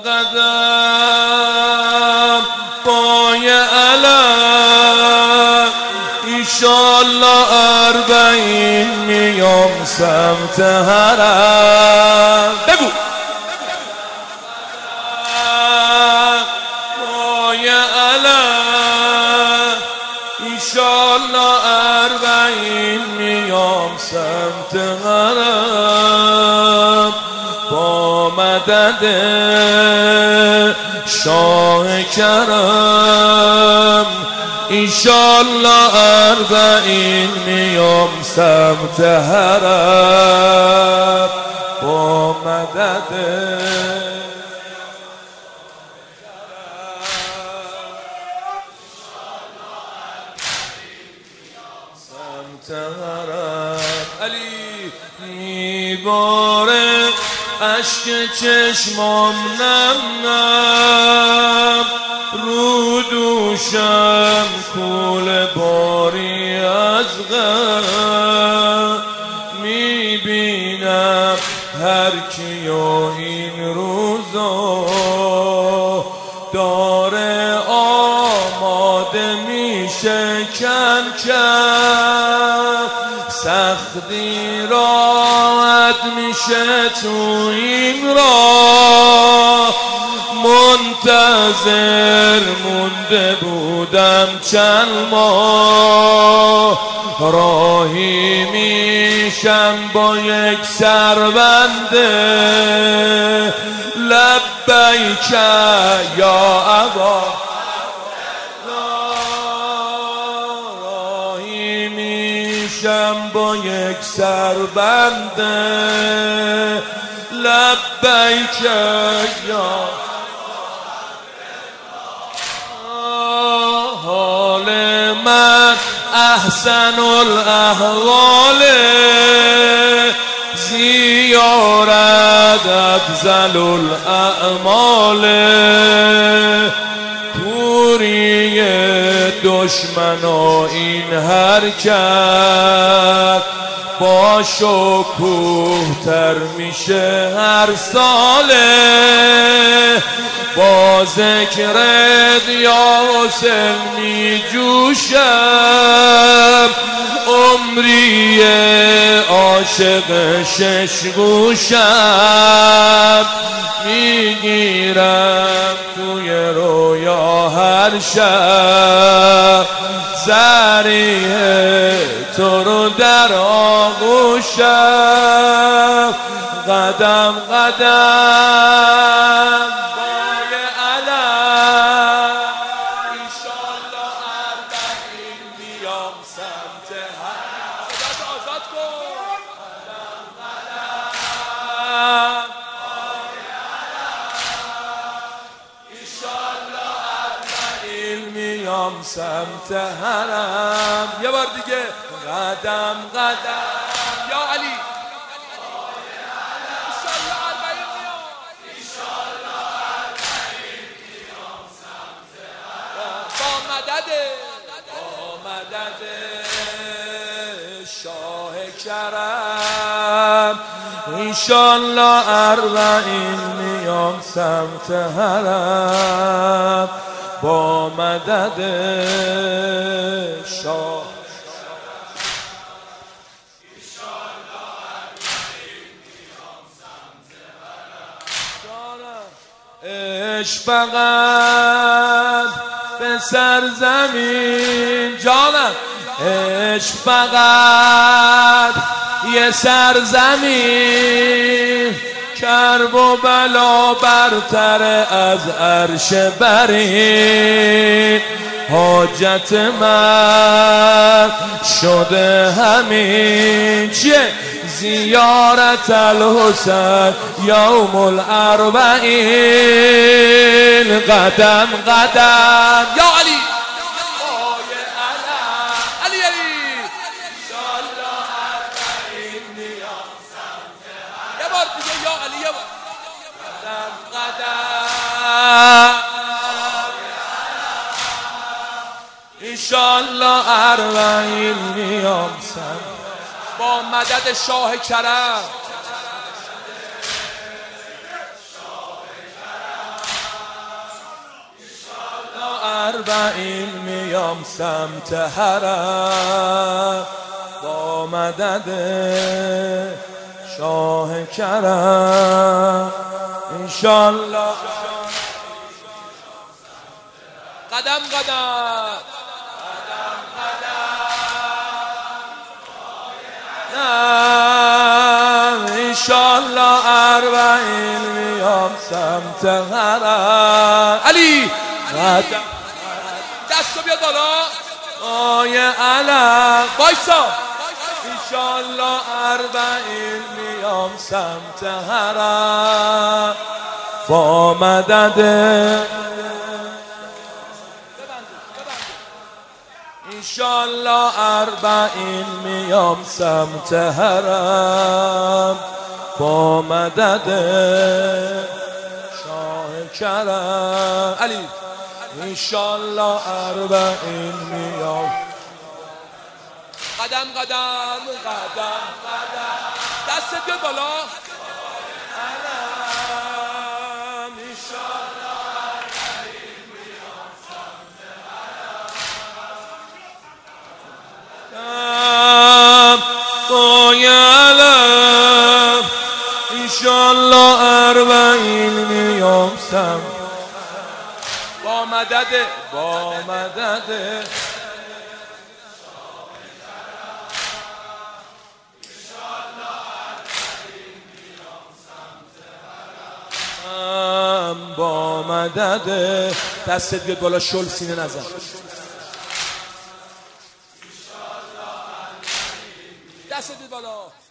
قدم پای علم ایشالله 40 میام سمت حرم. بگو پای علم ایشالله 40 میام سمت حرم با مدد شاه کرم ایشالله 40 میام سمت حرم با مدد سمت حرم. علی میباره اشک چشمام نم نم رو دوشم کول باری از غم میبینم هر کیو این روزا داره آماده میشه کم کم سختی راحت میشه تو این راه منتظر مونده بودم چند ماه راهی میشم با یک سربنده لبیک یا ابا راهی میشم با یک سربنده لبیک یا حال من احسن الاحوال زیارت افضل الاعمال کوری دشمنا این حرکت با شکوه تر میشه هر ساله با ذکرت یا حسین می جوشم عمری عاشق شش گوشم میگیرم توی رویا هر شب زریح تو رو در آغوشم قدم قدم بای علم ایشالله 40 بیام سمت حرم. صدات آزاد کن. قدم قدم بای علم ایشالله 40 میام سمت حرم. یه بار دیگه قدم قدم یا علی مدد شاه کرم ایشالله 40 میام سمت حرم با مدد شاه ایشالله 40 میام سمت حرم. عشق فقط به سرزمین جانم عشق فقط یه سرزمین کرب و بلا برتر از عرش برین حاجت من شده همین چیه زیارت الحسین یوم الاربعین قدم قدم یا علی علی ایشالله 40 میام سمت یه بار دیگه یا علی یه بار قدم قدم ایشالله 40 میام سمت با مدد شاه کرم اربعین میام سمت حرم با مدد شاه کرم انشالله. قدم قدم انشالله اربعین میام سمت حرم. علی قدم دستو بیاد بالا آیه علم بایسا. انشالله اربعین میام سمت حرم با مدد انشالله اربعین میام سمت حرم با مدد شاه کرم. علی انشالله اربعین میام. قدم قدم قدم قدم دست بیاد بالا. علم انشالله اربعین میام سمت حرم علم انشالله اربعین میام سمت با مدد با مدد دستت بیاد بالا شل سینه نزن. دستت بیاد بالا.